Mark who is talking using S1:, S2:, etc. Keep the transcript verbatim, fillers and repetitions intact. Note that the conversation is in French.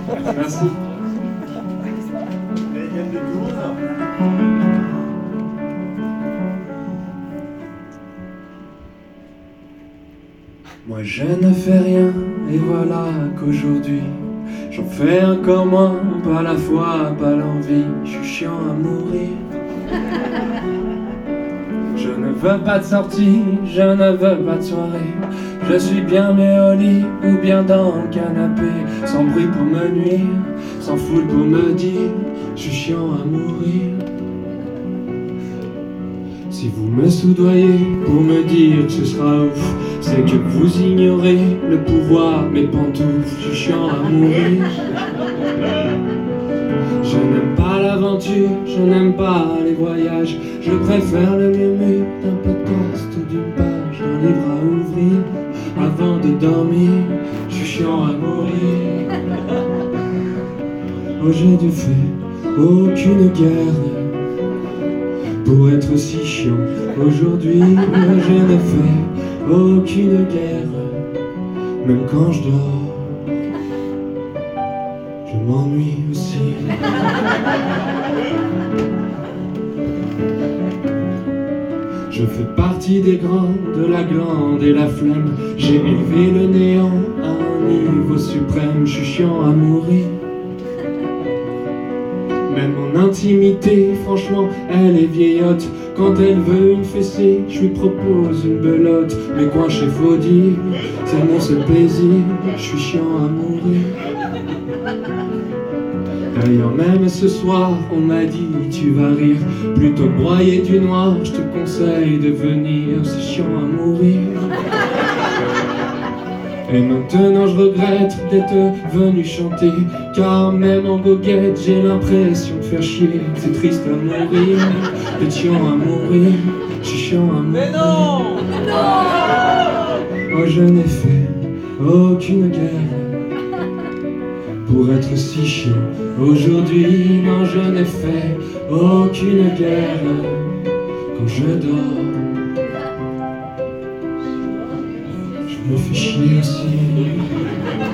S1: Merci. Moi je ne fais rien et voilà qu'aujourd'hui j'en fais encore moins, pas la foi, pas l'envie, je suis chiant à mourir. Je ne veux pas de sortie, je ne veux pas de soirée. Je suis bien mais au lit ou bien dans le canapé, sans bruit pour me nuire, sans foule pour me dire, je suis chiant à mourir. Si vous me soudoyez pour me dire que ce sera ouf, c'est que vous ignorez le pouvoir, mes pantoufles, je suis chiant à mourir. Je n'aime pas l'aventure, je n'aime pas les voyages, je préfère le murmure d'un podcast ou d'une page d'un livre à ouvrir avant de dormir, je suis chiant à mourir. Oh j'ai dû faire aucune guerre pour être si chiant. Aujourd'hui je n'ai fait aucune guerre, même quand je dors, je m'ennuie aussi. Je fais partie des grands, de la glande et la flemme. J'ai élevé le néant à un niveau suprême, je suis chiant à mourir. Même mon intimité, franchement, elle est vieillotte. Quand elle veut une fessée, je lui propose une belote. Mais quoi, chez faut dire, c'est mon seul plaisir, je suis chiant à mourir. D'ailleurs même ce soir, on m'a dit tu vas rire, plutôt broyer du noir, je te conseille de venir, c'est chiant à mourir. Et maintenant je regrette d'être venu chanter, car même en goguette j'ai l'impression de faire chier. C'est triste à mourir, d'être chiant à mourir, je suis chiant à mourir.
S2: Mais non, mais non.
S1: Oh je n'ai fait aucune guerre pour être si chiant. Aujourd'hui non je n'ai fait aucune guerre. Quand je dors, je me fais chier aussi.